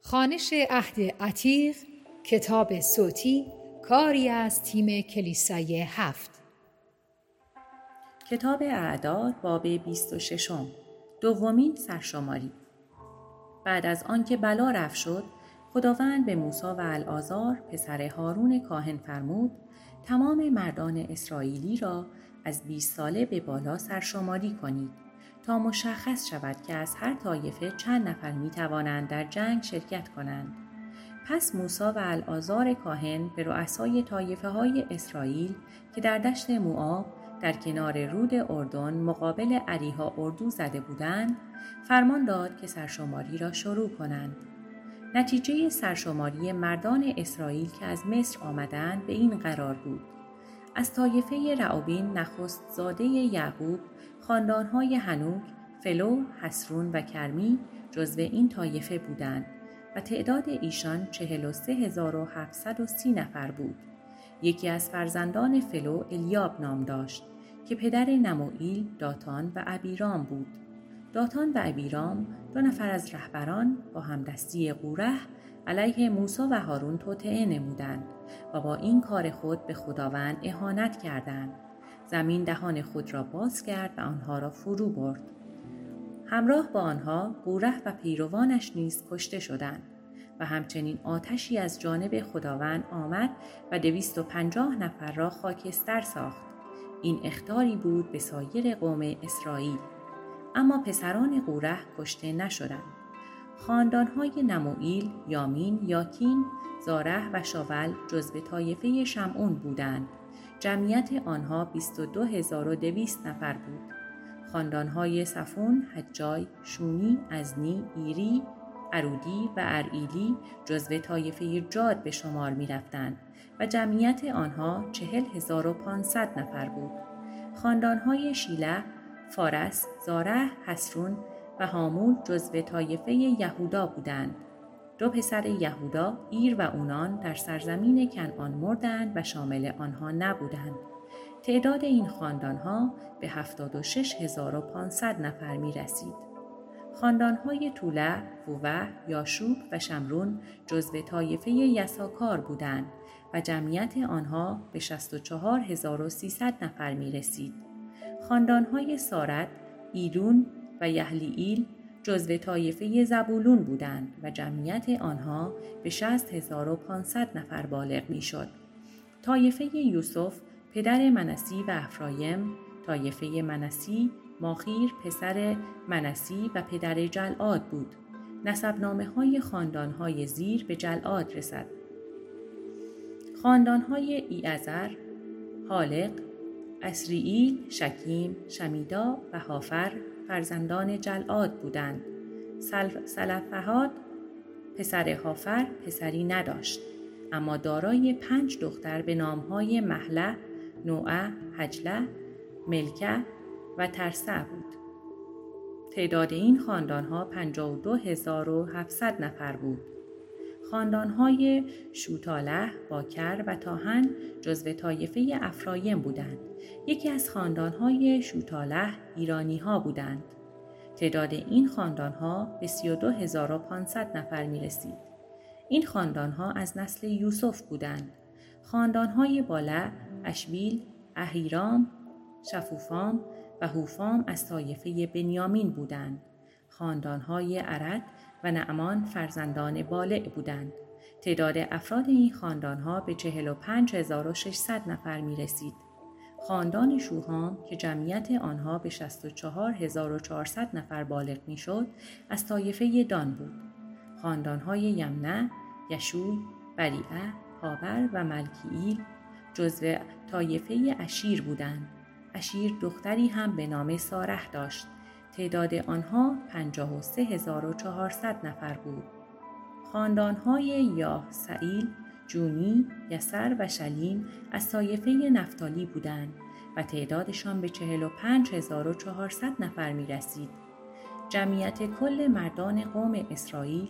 خوانش عهد عتیق، کتاب صوتی، کاری از تیم کلیسای 7. کتاب اعداد باب 26 دومین سرشماری. بعد از آنکه بلا رفت شد، خداوند به موسی و العازار پسر هارون کاهن فرمود تمام مردان اسرائیلی را از 20 ساله به بالا سرشماری کنید تا مشخص شود که از هر طایفه چند نفر می توانند در جنگ شرکت کنند. پس موسی و العازار کاهن به رؤسای طایفه های اسرائیل که در دشت موآب در کنار رود اردن مقابل اریحا اردو زده بودند فرمان داد که سرشماری را شروع کنند. نتیجه سرشماری مردان اسرائیل که از مصر آمدند به این قرار بود: از طایفه رعوبین نخست زاده یعقوب خاندانهای هنوک، فلو، حسرون و کرمی جزو این طایفه بودند و تعداد ایشان 43730 نفر بود. یکی از فرزندان فلو الیاب نام داشت که پدر نموئیل، داتان و ابیرام بود. داتان و ابیرام 2 نفر از رهبران با همدستی قوره علیه موسی و هارون توطئه نمودند و با این کار خود به خداوند اهانت کردند. زمین دهان خود را باز کرد و آنها را فرو برد. همراه با آنها قوره و پیروانش نیز کشته شدند و همچنین آتشی از جانب خداوند آمد و 250 نفر را خاکستر ساخت. این اخطاری بود به سایر قوم اسرائیل. اما پسران قوره کشته نشدند. خاندانهای نموئیل، یامین، یاکین، زاره و شاول جزو طایفه شمعون بودند. جمعیت آنها 22200 نفر بود. خاندانهای صفون، حجای، شونی، ازنی، ایری، عرودی و ارئیلی جزو طایفه جاد به شمار می رفتند و جمعیت آنها 40500 نفر بود. خاندانهای شیله، فارس، زاره، حسرون و هامول جزو طایفه یهودا بودند. 2 پسر یهودا، ایر و اونان در سرزمین کنعان مردند و شامل آنها نبودند. تعداد این خاندانها به 76500 نفر می رسید. خاندانهای توله، فوه، یاشوب و شمرون جزو طایفه یساکار بودند و جمعیت آنها به 64300 نفر می رسید. خاندانهای سارد، ایدون و یحلیئیل جزو طایفه زبولون بودند و جمعیت آنها به 60500 نفر بالغ می شد. طایفه یوسف پدر منسی و افرایم، طایفه منسی ماخیر پسر منسی و پدر جلعاد بود. نسبنامه خاندانهای زیر به جلعاد رسد. خاندانهای ایعزر، حالق، اسریئیل، شکیم، شمیدا و هافر فرزندان جلعاد بودند. سلفحاد پسر هافر پسری نداشت، اما دارای 5 دختر به نامهای مهله، نوعه، حجله، ملکه و ترسه بود. تعداد این خاندانها 52700 نفر بود. خاندانهای شوتاله، باکر و تاهن جزو طایفه افرایم بودند. یکی از خاندانهای شوتاله ایرانی ها بودند. تعداد این خاندانها به 32500 نفر می رسید. این خاندانها از نسل یوسف بودند. خاندانهای باله، اشبیل، اهیرام، شفوفام و هوفام از طایفه بنیامین بودند. خاندانهای عرد و نعمان فرزندان بالع بودند. تعداد افراد این خاندانها به 45600 نفر می رسید. خاندان شوهام که جمعیت آنها به 64400 نفر بالغ می شد از طایفه دان بود. خاندانهای یمنه، یشوع، بریعه، هابر و ملکیئیل جزو طایفه اشیر بودند. اشیر دختری هم به نام سارح داشت. تعداد آنها 53400 نفر بود. خاندانهای یاه، سعیل، جونی، یسر و شلیم از طایفه نفتالی بودند و تعدادشان به 45400 نفر می رسید. جمعیت کل مردان قوم اسرائیل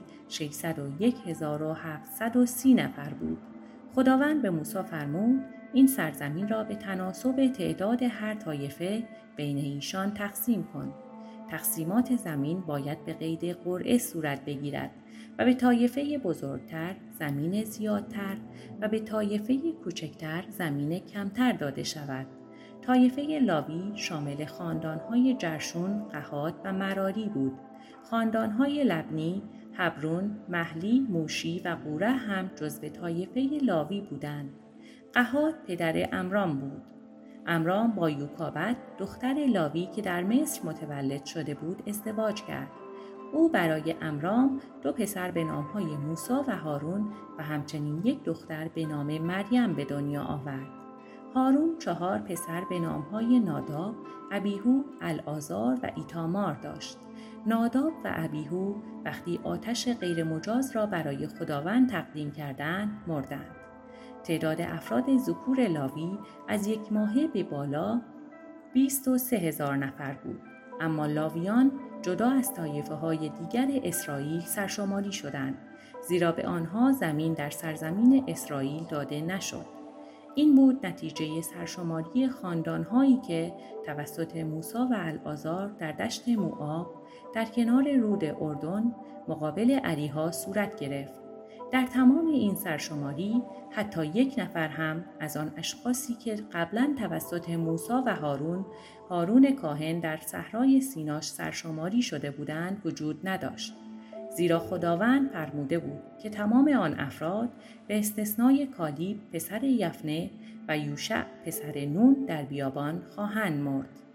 601730 نفر بود. خداوند به موسی فرمود این سرزمین را به تناسب تعداد هر طایفه بین ایشان تقسیم کن. تقسیمات زمین باید به قید قرعه صورت بگیرد و به طایفه بزرگتر زمین زیادتر و به طایفه کوچکتر زمین کمتر داده شود. طایفه لاوی شامل خاندانهای جرشون، قحات و مراری بود. خاندانهای لبنی، حبرون، محلی، موشی و قوره هم جزو طایفه لاوی بودند. قحات پدر عمرام بود. عمرام با یوکابد دختر لاوی که در مصر متولد شده بود ازدواج کرد. او برای عمرام 2 پسر به نامهای موسی و هارون و همچنین 1 دختر به نام مریم به دنیا آورد. هارون 4 پسر به نامهای ناداب، ابیهو، العازار و ایتامار داشت. ناداب و ابیهو وقتی آتش غیر مجاز را برای خداوند تقدیم کردند مردند. تعداد افراد ذکور لاوی از 1 ماهه به بالا 23,000 نفر بود. اما لاویان جدا از طایفه‌های دیگر اسرائیل سرشماری شدند، زیرا به آنها زمین در سرزمین اسرائیل داده نشد. این بود نتیجه سرشماری خاندان‌هایی که توسط موسی و العازار در دشت موآب در کنار رود اردن مقابل اریحا صورت گرفت. در تمام این سرشماری حتی 1 نفر هم از آن اشخاصی که قبلاً توسط موسی و هارون کاهن در صحرای سیناش سرشماری شده بودند وجود نداشت، زیرا خداوند فرموده بود که تمام آن افراد به استثنای کالیب پسر یفنه و یوشع پسر نون در بیابان خواهند مرد.